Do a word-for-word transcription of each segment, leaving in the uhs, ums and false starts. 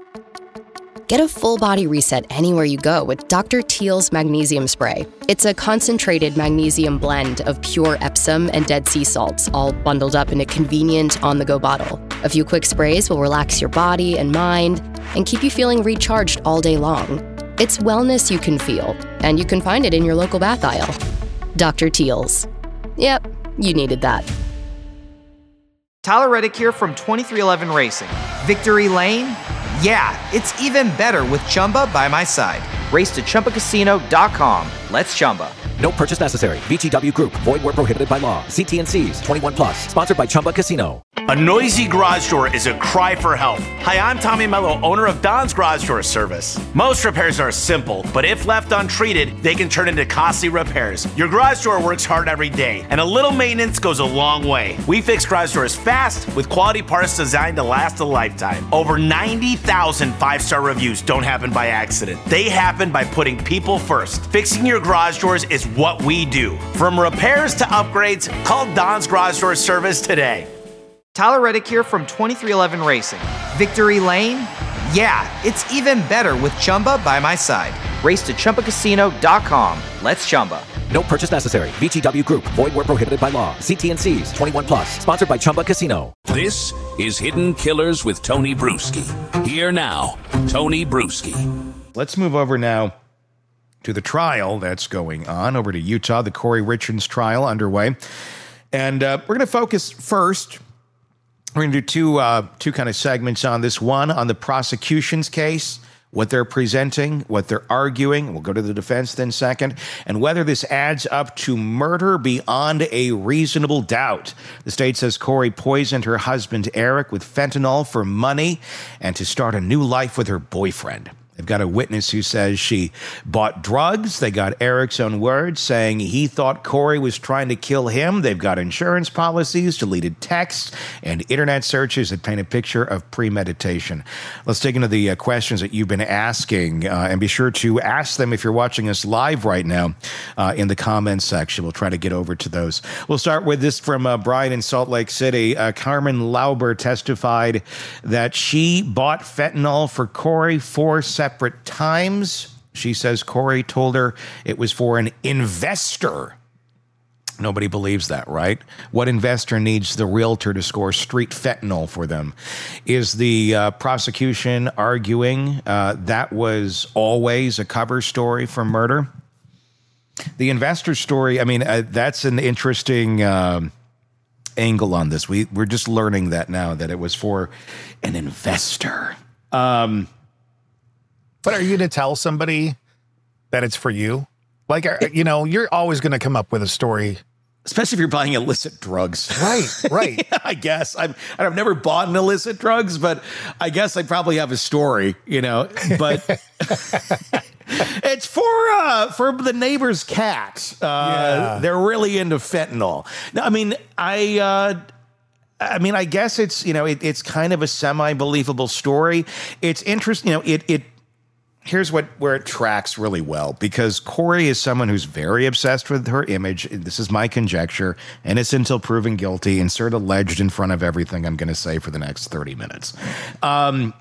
Get a full body reset anywhere you go with Doctor Teal's Magnesium Spray. It's a concentrated magnesium blend of pure Epsom and Dead Sea salts, all bundled up in a convenient on-the-go bottle. A few quick sprays will relax your body and mind and keep you feeling recharged all day long. It's wellness you can feel, and you can find it in your local bath aisle. Doctor Teal's. Yep, you needed that. Tyler Reddick here from twenty-three eleven Racing. Victory Lane? Yeah, it's even better with Chumba by my side. Race to Chumba Casino dot com. Let's Chumba. No purchase necessary. V G W Group. Void where prohibited by law. See T N Cs. twenty-one plus. Sponsored by Chumba Casino. A noisy garage door is a cry for help. Hi, I'm Tommy Mello, owner of Don's Garage Door Service. Most repairs are simple, but if left untreated, they can turn into costly repairs. Your garage door works hard every day, and a little maintenance goes a long way. We fix garage doors fast with quality parts designed to last a lifetime. Over ninety thousand five-star reviews don't happen by accident. They happen by putting people first. Fixing your garage doors is what we do. From repairs to upgrades, call Don's Garage Door Service today. Tyler Reddick here from twenty-three eleven Racing. Victory Lane? Yeah, it's even better with Chumba by my side. Race to Chumba Casino dot com. Let's Chumba. No purchase necessary. V G W Group. Void where prohibited by law. See T N Cs. twenty-one plus. Sponsored by Chumba Casino. This is Hidden Killers with Tony Bruschi. Here now, Tony Bruschi. Let's move over now to the trial that's going on over to Utah, the Corey Richards trial underway. And uh, we're going to focus first. We're going to do two, uh, two kind of segments on this. One on the prosecution's case, what they're presenting, what they're arguing. We'll go to the defense then second, and whether this adds up to murder beyond a reasonable doubt. The state says Corey poisoned her husband, Eric, with fentanyl for money and to start a new life with her boyfriend. They've got a witness who says she bought drugs. They got Eric's own words saying he thought Corey was trying to kill him. They've got insurance policies, deleted texts, and internet searches that paint a picture of premeditation. Let's dig into the uh, questions that you've been asking, uh, and be sure to ask them if you're watching us live right now uh, in the comments section. We'll try to get over to those. We'll start with this from uh, Brian in Salt Lake City. Uh, Carmen Lauber testified that she bought fentanyl for Corey four separate separate times. She says Corey told her it was for an investor. Nobody believes that, right? What investor needs the realtor to score street fentanyl for them? Is the uh, prosecution arguing uh, that was always a cover story for murder? The investor story, I mean, uh, that's an interesting uh, angle on this. We, we're just learning that now, that it was for an investor. Um But are you to tell somebody that it's for you? Like, you know, you're always going to come up with a story. Especially if you're buying illicit drugs. Right, right. Yeah, I guess. I'm, I've never bought an illicit drugs, but I guess I probably have a story, you know. But it's for uh, for the neighbor's cat. Uh, yeah. They're really into fentanyl. Now, I mean, I... Uh, I mean, I guess it's, you know, it, it's kind of a semi-believable story. It's interesting, you know, it... it Here's what where it tracks really well, because Corey is someone who's very obsessed with her image. This is my conjecture, innocent until proven guilty. Insert alleged in front of everything I'm going to say for the next thirty minutes. Um,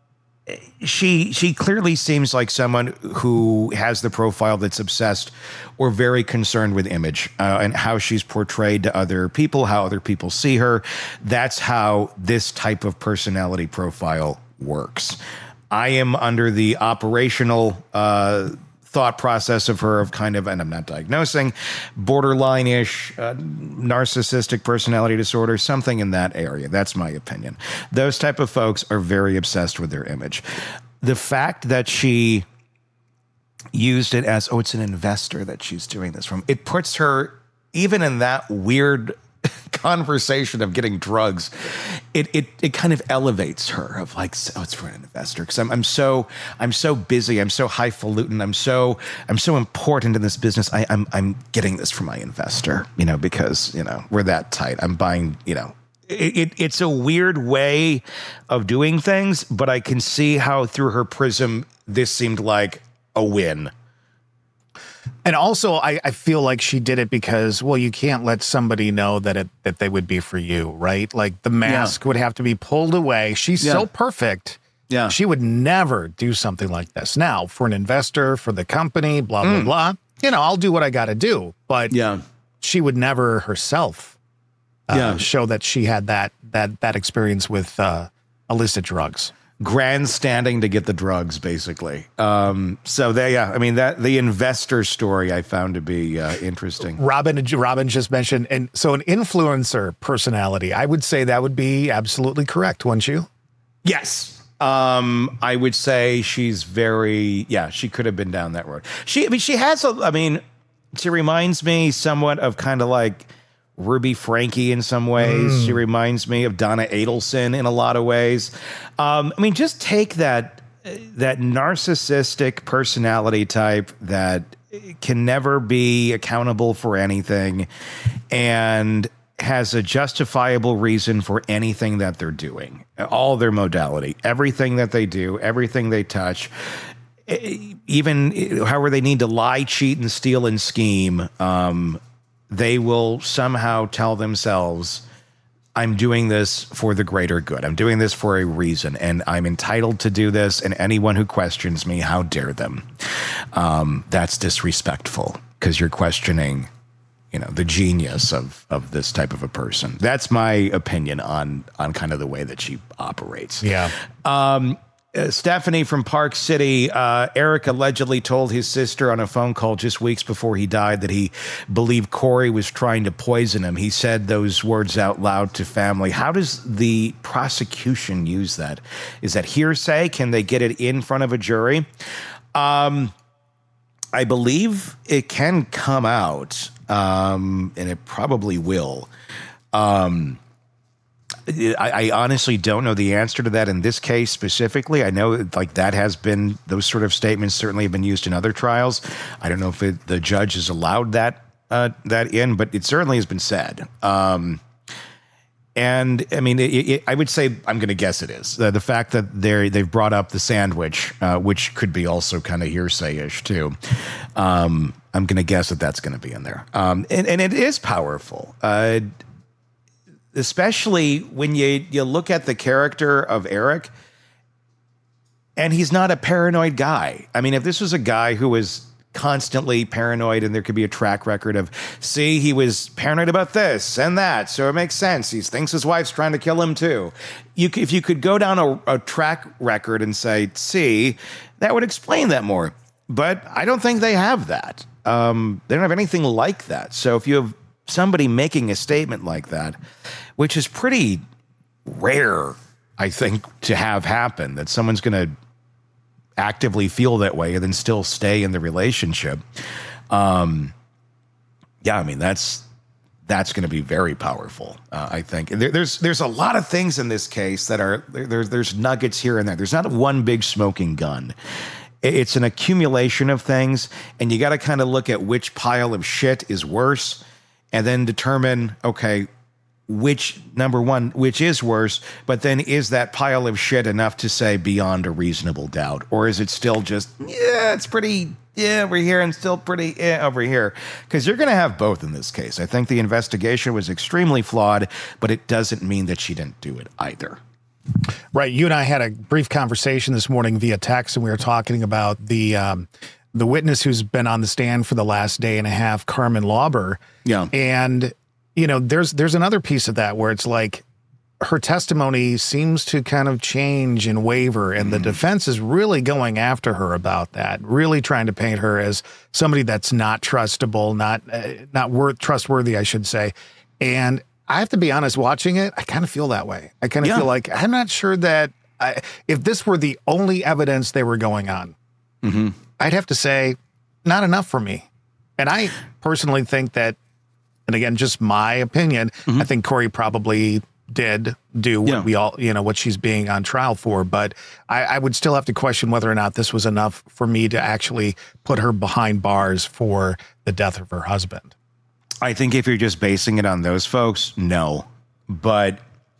she she clearly seems like someone who has the profile that's obsessed or very concerned with image uh, and how she's portrayed to other people, how other people see her. That's how this type of personality profile works. I am under the operational uh, thought process of her of kind of, and I'm not diagnosing, borderline-ish uh, narcissistic personality disorder, something in that area. That's my opinion. Those type of folks are very obsessed with their image. The fact that she used it as, oh, it's an investor that she's doing this from, it puts her even in that weird conversation of getting drugs, it it it kind of elevates her of like, oh, it's for an investor, because I'm I'm so I'm so busy, I'm so highfalutin, I'm so I'm so important in this business. I, I'm I'm getting this from my investor, you know, because you know we're that tight. I'm buying, you know. It, it it's a weird way of doing things, but I can see how through her prism this seemed like a win. And also, I, I feel like she did it because, well, you can't let somebody know that it that they would be for you, right? Like the mask yeah. would have to be pulled away. She's yeah. so perfect Yeah. She would never do something like this. Now, for an investor, for the company, blah, blah, Mm. blah, you know, I'll do what I got to do. But Yeah. she would never herself uh, Yeah. show that she had that that that experience with uh, illicit drugs. Grandstanding to get the drugs, basically. Um, so they, yeah, I mean that the investor story I found to be uh, interesting. Robin, Robin just mentioned, and so an influencer personality, I would say that would be absolutely correct, wouldn't you? Yes. Um, I would say she's very, yeah, she could have been down that road. She, I mean, she has, a, I mean, she reminds me somewhat of kind of like Ruby Frankie in some ways. Mm. She reminds me of Donna Adelson in a lot of ways. Um, I mean, just take that, that narcissistic personality type that can never be accountable for anything and has a justifiable reason for anything that they're doing, all their modality, everything that they do, everything they touch, even however they need to lie, cheat, and steal and scheme, um, they will somehow tell themselves, I'm doing this for the greater good. I'm doing this for a reason, and I'm entitled to do this, and anyone who questions me, how dare them? Um, that's disrespectful because you're questioning you know, the genius of of this type of a person. That's my opinion on on kind of the way that she operates. Yeah. Um, uh, Stephanie from Park City, uh, Eric allegedly told his sister on a phone call just weeks before he died that he believed Corey was trying to poison him. He said those words out loud to family. How does the prosecution use that? Is that hearsay? Can they get it in front of a jury? Um, I believe it can come out. Um, and it probably will. Um, I, I honestly don't know the answer to that in this case specifically. I know like that has been, those sort of statements certainly have been used in other trials. I don't know if it, the judge has allowed that, uh, that in, but it certainly has been said. Um, and I mean, it, it, I would say, I'm going to guess it is uh, the fact that they're, they've brought up the sandwich, uh, which could be also kind of hearsay-ish too. Um, I'm going to guess that that's going to be in there. Um, and, and it is powerful, uh, especially when you, you look at the character of Eric, and he's not a paranoid guy. I mean, if this was a guy who was constantly paranoid and there could be a track record of, see, he was paranoid about this and that, so it makes sense. He thinks his wife's trying to kill him too. You, if you could go down a, a track record and say, see, that would explain that more. But I don't think they have that. Um, they don't have anything like that. So if you have somebody making a statement like that, which is pretty rare, I think, to have happen, that someone's going to actively feel that way and then still stay in the relationship. Um, yeah, I mean, that's that's going to be very powerful, uh, I think. There, there's there's a lot of things in this case that are, there, there's nuggets here and there. There's not one big smoking gun. It's an accumulation of things, and you got to kind of look at which pile of shit is worse and then determine, okay, which, number one, which is worse, but then is that pile of shit enough to say beyond a reasonable doubt? Or is it still just, yeah, it's pretty, yeah, over here and still pretty, yeah, over here? Because you're going to have both in this case. I think the investigation was extremely flawed, but it doesn't mean that she didn't do it either. Right. You and I had a brief conversation this morning via text, and we were talking about the um, the witness who's been on the stand for the last day and a half, Carmen Lauber. Yeah. And, you know, there's there's another piece of that where it's like her testimony seems to kind of change and waver, and mm. the defense is really going after her about that, really trying to paint her as somebody that's not trustable, not uh, not worth trustworthy, I should say. And I have to be honest, watching it, I kind of feel that way. I kind of yeah. feel like I'm not sure that I, if this were the only evidence they were going on, mm-hmm. I'd have to say not enough for me. And I personally think that, and again, just my opinion, mm-hmm. I think Corey probably did do what yeah. we all, you know, what she's being on trial for. But I, I would still have to question whether or not this was enough for me to actually put her behind bars for the death of her husband. I think if you're just basing it on those folks, no. But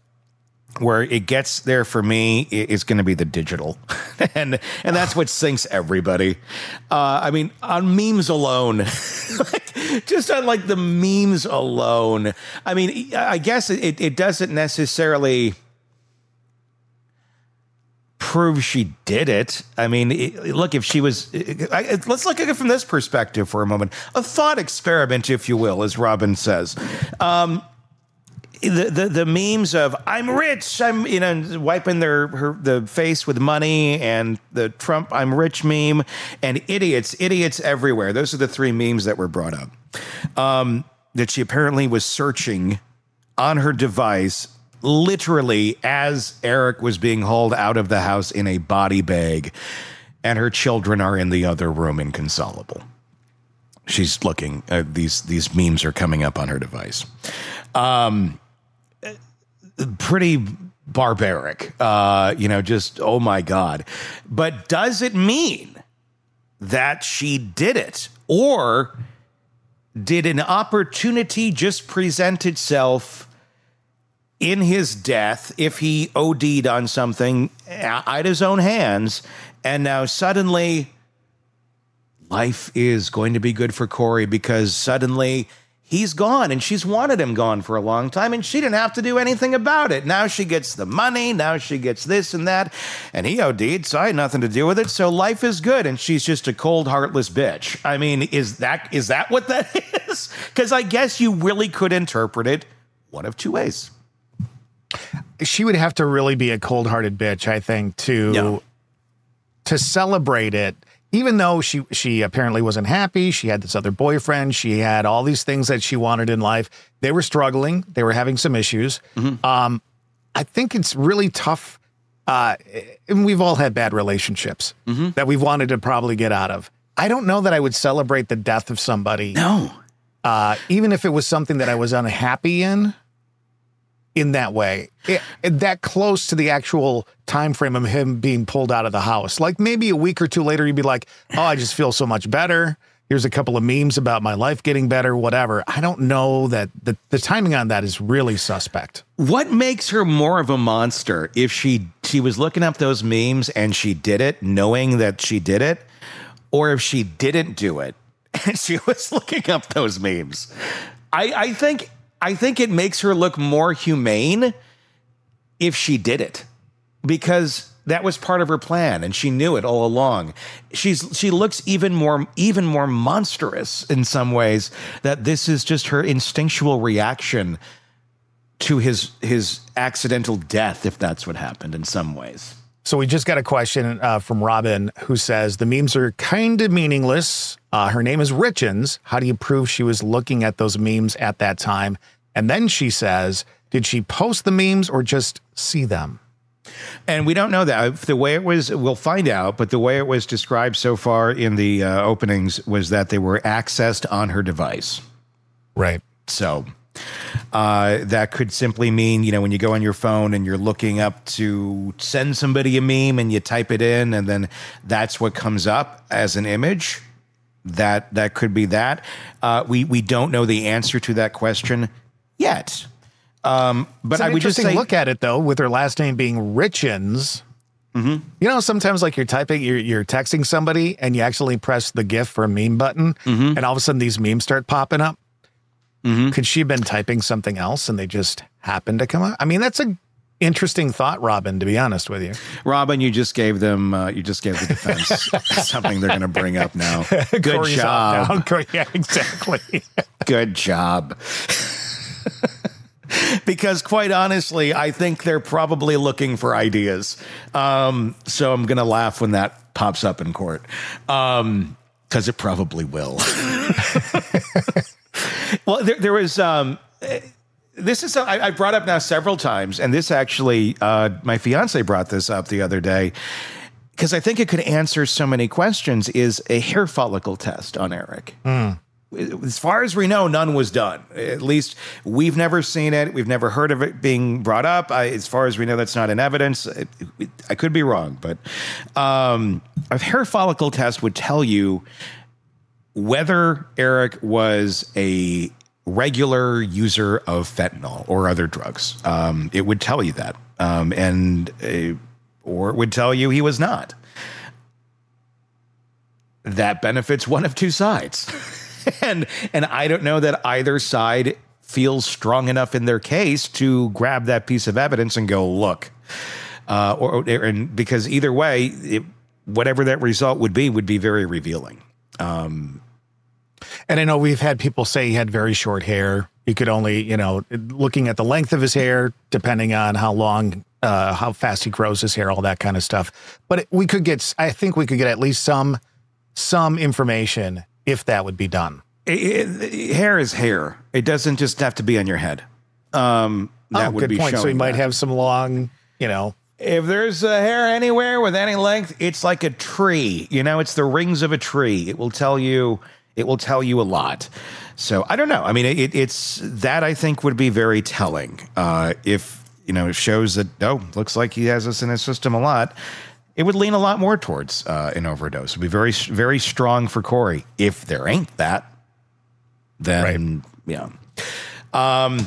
where it gets there for me is going to be the digital. and and that's what sinks everybody. Uh, I mean, on memes alone, like, just on like the memes alone. I mean, I guess it, it doesn't necessarily prove she did it. I mean, it, look, if she was, I, let's look at it from this perspective for a moment. A thought experiment, if you will, as Robin says. Um, the, the the memes of I'm rich, I'm you know wiping their her the face with money, and the Trump I'm rich meme, and idiots, idiots everywhere. Those are the three memes that were brought up. Um, that she apparently was searching on her device, literally as Eric was being hauled out of the house in a body bag, and her children are in the other room inconsolable. She's looking. Uh, these these memes are coming up on her device. Um, pretty barbaric. Uh, you know, just oh my God. But does it mean that she did it, or did an opportunity just present itself in his death, if he O D'd on something at his own hands, and now suddenly life is going to be good for Corey because suddenly he's gone and she's wanted him gone for a long time and she didn't have to do anything about it. Now she gets the money, now she gets this and that, and he O D'd, so I had nothing to do with it, so life is good, and she's just a cold, heartless bitch. I mean, is that is that what that is? Because I guess you really could interpret it one of two ways. She would have to really be a cold-hearted bitch, I think, to No. to celebrate it. Even though she she apparently wasn't happy, she had this other boyfriend, she had all these things that she wanted in life. They were struggling. They were having some issues. Mm-hmm. Um, I think it's really tough. Uh, and we've all had bad relationships mm-hmm. that we've wanted to probably get out of. I don't know that I would celebrate the death of somebody. No. Uh, even if it was something that I was unhappy in. In that way, it, it, that close to the actual time frame of him being pulled out of the house. Like maybe a week or two later, you'd be like, oh, I just feel so much better. Here's a couple of memes about my life getting better, whatever. I don't know that the, the timing on that is really suspect. What makes her more of a monster if she she was looking up those memes and she did it knowing that she did it, or if she didn't do it and she was looking up those memes? I, I think... I think it makes her look more humane if she did it, because that was part of her plan and she knew it all along. She's she looks even more even more monstrous in some ways, that this is just her instinctual reaction to his his accidental death, if that's what happened in some ways. So we just got a question uh, from Robin, who says the memes are kind of meaningless. Uh, her name is Richens. How do you prove she was looking at those memes at that time? And then she says, did she post the memes or just see them? And we don't know that. The way it was, we'll find out, but the way it was described so far in the uh, openings was that they were accessed on her device. Right. So uh, that could simply mean, you know, when you go on your phone and you're looking up to send somebody a meme and you type it in and then that's what comes up as an image. That that could be that. Uh, we we don't know the answer to that question yet. Um, but it's an I would just say, look at it though, with her last name being Richens. Mm-hmm. You know, sometimes like you're typing, you're you're texting somebody, and you actually press the GIF for a meme button, mm-hmm. and all of a sudden these memes start popping up. Mm-hmm. Could she have been typing something else and they just happened to come up? I mean, that's a interesting thought, Robin, to be honest with you. Robin, you just gave them, uh, you just gave the defense something they're going to bring up now. Good Corey's job. Yeah, exactly. Good job. Because quite honestly, I think they're probably looking for ideas. Um, so I'm going to laugh when that pops up in court. Um, because it probably will. Well, there, there was... Um, This is, I, I brought up now several times, and this actually, uh, my fiance brought this up the other day, because I think it could answer so many questions, is a hair follicle test on Eric. Mm. As far as we know, none was done. At least we've never seen it. We've never heard of it being brought up. I, as far as we know, that's not in evidence. It, it, I could be wrong, but um, a hair follicle test would tell you whether Eric was a regular user of fentanyl or other drugs. Um, it would tell you that. Um, and, uh, or it would tell you he was not. That benefits one of two sides. and, and I don't know that either side feels strong enough in their case to grab that piece of evidence and go, look, uh, or, or and because either way, it, whatever that result would be, would be very revealing. Um, and I know we've had people say he had very short hair. He could only, you know, looking at the length of his hair, depending on how long, uh, how fast he grows his hair, all that kind of stuff. But it, we could get, I think we could get at least some, some information if that would be done. It, it, hair is hair. It doesn't just have to be on your head. Um, that oh, would good be point. So he might that. have some long, you know. If there's a hair anywhere with any length, it's like a tree. You know, it's the rings of a tree. It will tell you. It will tell you a lot. So I don't know. I mean, it, it's that I think would be very telling. Uh, if you know, it shows that oh, looks like he has this in his system a lot. It would lean a lot more towards uh, an overdose. It would be very, very strong for Corey. If there ain't that, then right. yeah. Um,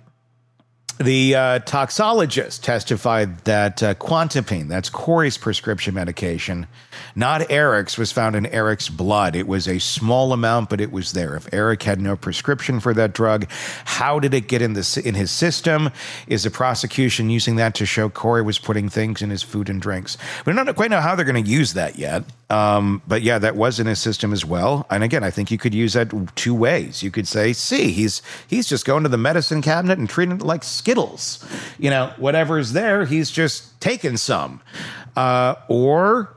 The uh, toxologist testified that uh, Quantapine, that's Corey's prescription medication, not Eric's, was found in Eric's blood. It was a small amount, but it was there. If Eric had no prescription for that drug, how did it get in the in his system? Is the prosecution using that to show Corey was putting things in his food and drinks? We don't quite know how they're going to use that yet. Um, but yeah, that was in his system as well. And again, I think you could use that two ways. You could say, see, he's he's just going to the medicine cabinet and treating it like Skittles. You know, whatever's there, he's just taking some. Uh, or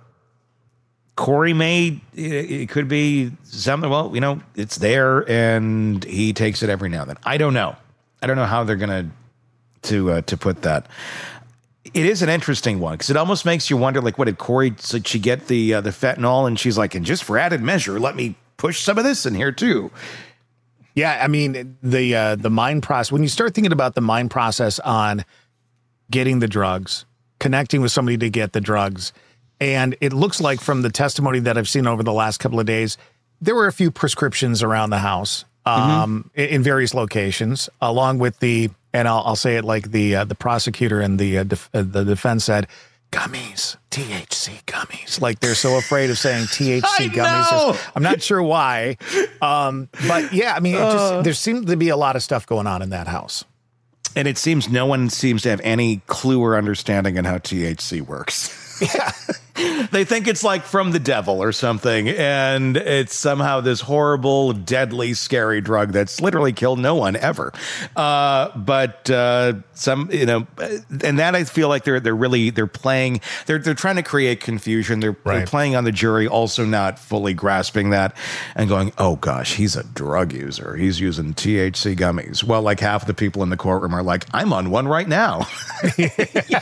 Corey may, it could be something, well, you know, it's there and he takes it every now and then. I don't know. I don't know how they're going to to uh, to put that. It is an interesting one because it almost makes you wonder, like, what did Corey, did she get the uh, the fentanyl and she's like, and just for added measure, let me push some of this in here too. Yeah, I mean, the uh, the mind process, when you start thinking about the mind process on getting the drugs, connecting with somebody to get the drugs, and it looks like from the testimony that I've seen over the last couple of days, there were a few prescriptions around the house um, mm-hmm. in various locations, along with the, and I'll, I'll say it like the uh, the prosecutor and the uh, def- uh, the defense said, gummies, T H C gummies. Like they're so afraid of saying T H C gummies. There's, I'm not sure why. Um, but yeah, I mean, it just, uh, there seemed to be a lot of stuff going on in that house. And it seems no one seems to have any clue or understanding on how T H C works. Yeah. They think it's like from the devil or something, and it's somehow this horrible, deadly, scary drug that's literally killed no one ever. Uh, but uh, some, you know, and that I feel like they're they're really they're playing. They're they're trying to create confusion. They're, right. they're playing on the jury, also not fully grasping that and going, oh gosh, he's a drug user. He's using T H C gummies. Well, like half the people in the courtroom are like, I'm on one right now. you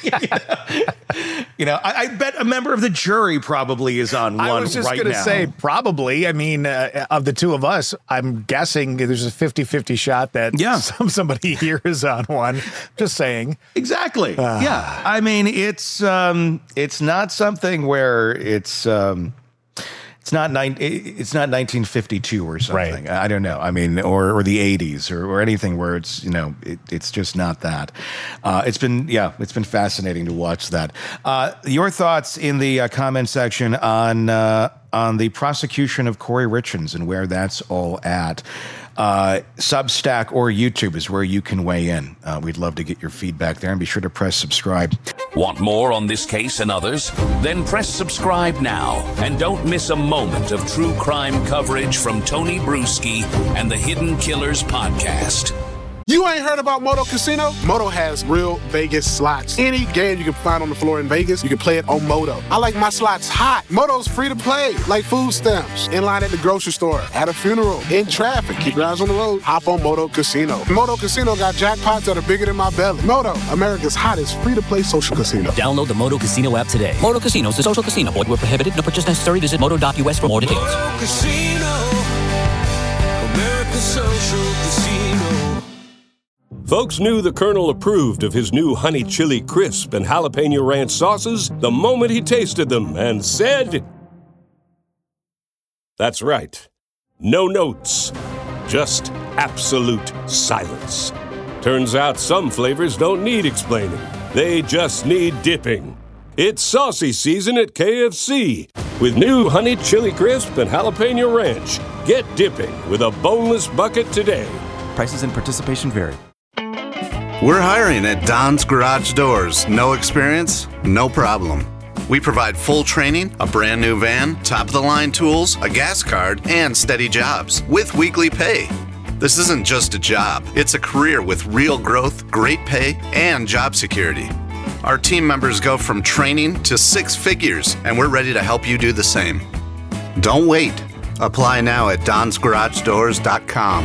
know, you know I, I bet a member of the jury probably is on one right now. I was just right going to say, probably. I mean, uh, of the two of us, I'm guessing there's a fifty-fifty shot that yeah. some, somebody here is on one. Just saying. Exactly. Uh, yeah. I mean, it's um, it's not something where it's um, it's not nine, it's not nineteen fifty-two or something. Right. I don't know. I mean, or or the eighties or, or anything where it's, you know, it, it's just not that. Uh, it's been, yeah, it's been fascinating to watch that. Uh, your thoughts in the uh, comment section on uh, on the prosecution of Corey Richins and where that's all at. Uh, Substack or YouTube is where you can weigh in. Uh, we'd love to get your feedback there, and be sure to press subscribe. Want more on this case and others? Then press subscribe now and don't miss a moment of true crime coverage from Tony Bruschi and the Hidden Killers podcast. You ain't heard about Moto Casino? Moto has real Vegas slots. Any game you can find on the floor in Vegas, you can play it on Moto. I like my slots hot. Moto's free to play, like food stamps. In line at the grocery store, at a funeral, in traffic. Keep your eyes on the road. Hop on Moto Casino. Moto Casino got jackpots that are bigger than my belly. Moto, America's hottest free-to-play social casino. Download the Moto Casino app today. Moto Casino is a social casino. Void where prohibited. No purchase necessary. Visit moto dot U S for more details. Moto Casino, America's social casino. Folks knew the Colonel approved of his new Honey Chili Crisp and Jalapeno Ranch sauces the moment he tasted them and said, that's right, no notes, just absolute silence. Turns out some flavors don't need explaining. They just need dipping. It's saucy season at K F C. With new Honey Chili Crisp and Jalapeno Ranch. Get dipping with a boneless bucket today. Prices and participation vary. We're hiring at Don's Garage Doors. No experience? No problem. We provide full training, a brand new van, top-of-the-line tools, a gas card, and steady jobs with weekly pay. This isn't just a job. It's a career with real growth, great pay, and job security. Our team members go from training to six figures, and we're ready to help you do the same. Don't wait. Apply now at dons garage doors dot com.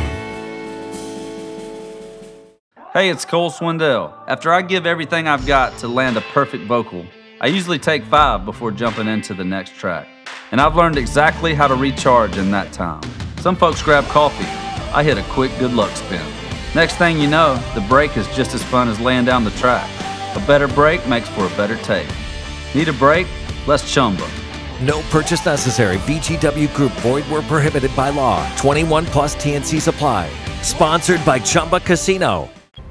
Hey, it's Cole Swindell. After I give everything I've got to land a perfect vocal, I usually take five before jumping into the next track. And I've learned exactly how to recharge in that time. Some folks grab coffee. I hit a quick good luck spin. Next thing you know, the break is just as fun as laying down the track. A better break makes for a better take. Need a break? Let's Chumba. No purchase necessary. V G W Group. Void where prohibited by law. twenty-one plus T N Cs apply. Sponsored by Chumba Casino.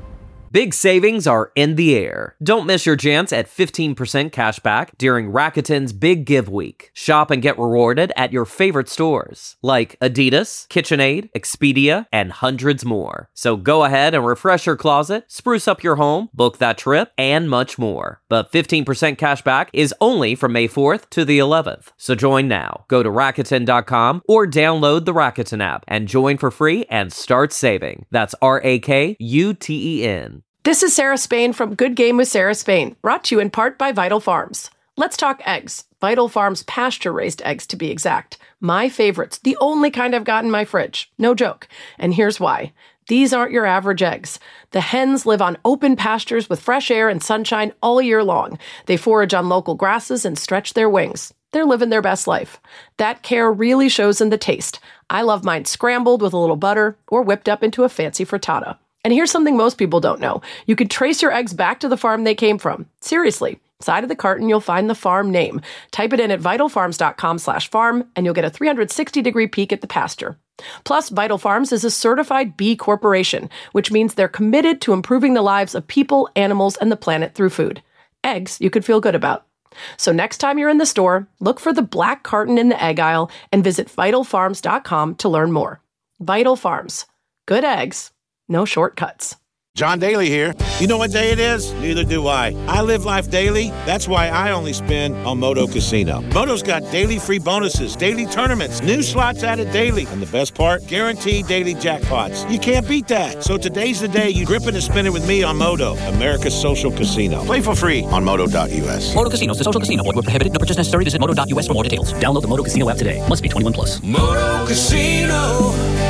Big savings are in the air. Don't miss your chance at fifteen percent cash back during Rakuten's Big Give Week. Shop and get rewarded at your favorite stores like Adidas, KitchenAid, Expedia, and hundreds more. So go ahead and refresh your closet, spruce up your home, book that trip, and much more. But fifteen percent cash back is only from May fourth to the eleventh. So join now. Go to Rakuten dot com or download the Rakuten app and join for free and start saving. That's R A K U T E N. This is Sarah Spain from Good Game with Sarah Spain, brought to you in part by Vital Farms. Let's talk eggs. Vital Farms pasture-raised eggs, to be exact. My favorites, the only kind I've got in my fridge. No joke. And here's why. These aren't your average eggs. The hens live on open pastures with fresh air and sunshine all year long. They forage on local grasses and stretch their wings. They're living their best life. That care really shows in the taste. I love mine scrambled with a little butter or whipped up into a fancy frittata. And here's something most people don't know. You can trace your eggs back to the farm they came from. Seriously. Side of the carton, you'll find the farm name. Type it in at vital farms dot com slash farm, and you'll get a three hundred sixty degree peek at the pasture. Plus, Vital Farms is a certified B Corporation, which means they're committed to improving the lives of people, animals, and the planet through food. Eggs you could feel good about. So next time you're in the store, look for the black carton in the egg aisle and visit vital farms dot com to learn more. Vital Farms. Good eggs. No shortcuts. John Daly here. You know what day it is? Neither do I. I live life daily. That's why I only spin on Moto Casino. Moto's got daily free bonuses, daily tournaments, new slots added daily. And the best part? Guaranteed daily jackpots. You can't beat that. So today's the day you grip it and spin it with me on Moto, America's social casino. Play for free on moto dot U S. Moto Casino is a social casino. Void where prohibited. No purchase necessary. Visit moto dot U S for more details. Download the Moto Casino app today. Must be twenty-one plus. Moto Casino,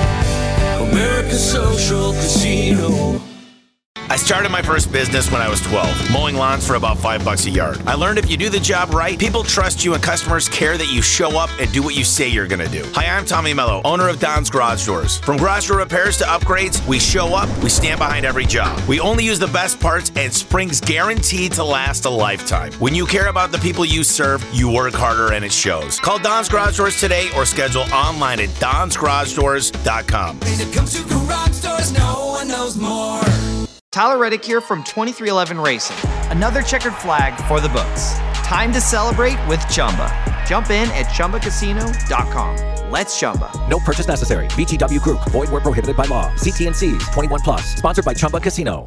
America's social casino. I started my first business when I was twelve, mowing lawns for about five bucks a yard. I learned if you do the job right, people trust you and customers care that you show up and do what you say you're gonna do. Hi, I'm Tommy Mello, owner of Don's Garage Doors. From garage door repairs to upgrades, we show up, we stand behind every job. We only use the best parts and spring's guaranteed to last a lifetime. When you care about the people you serve, you work harder and it shows. Call Don's Garage Doors today or schedule online at dons garage doors dot com. When it comes to garage doors, no one knows more. Tyler Reddick here from twenty-three eleven Racing. Another checkered flag for the books. Time to celebrate with Chumba. Jump in at chumba casino dot com. Let's Chumba. No purchase necessary. V G W Group. Void where prohibited by law. See T N Cs. twenty-one plus. Sponsored by Chumba Casino.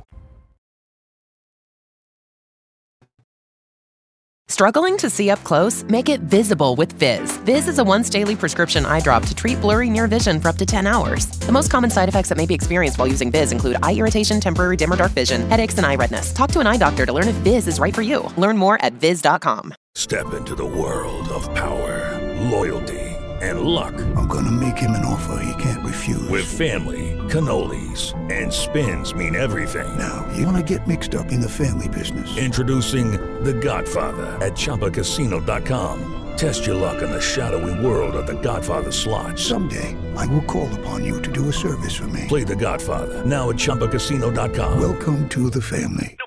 Struggling to see up close? Make it visible with Viz. Viz is a once-daily prescription eye drop to treat blurry near vision for up to ten hours. The most common side effects that may be experienced while using Viz include eye irritation, temporary dim or dark vision, headaches, and eye redness. Talk to an eye doctor to learn if Viz is right for you. Learn more at viz dot com. Step into the world of power, loyalty, and luck. I'm gonna make him an offer he can't refuse. With family, cannolis, and spins mean everything. Now, you wanna get mixed up in the family business. Introducing The Godfather at chumba casino dot com. Test your luck in the shadowy world of The Godfather slot. Someday, I will call upon you to do a service for me. Play The Godfather now at chumba casino dot com. Welcome to the family.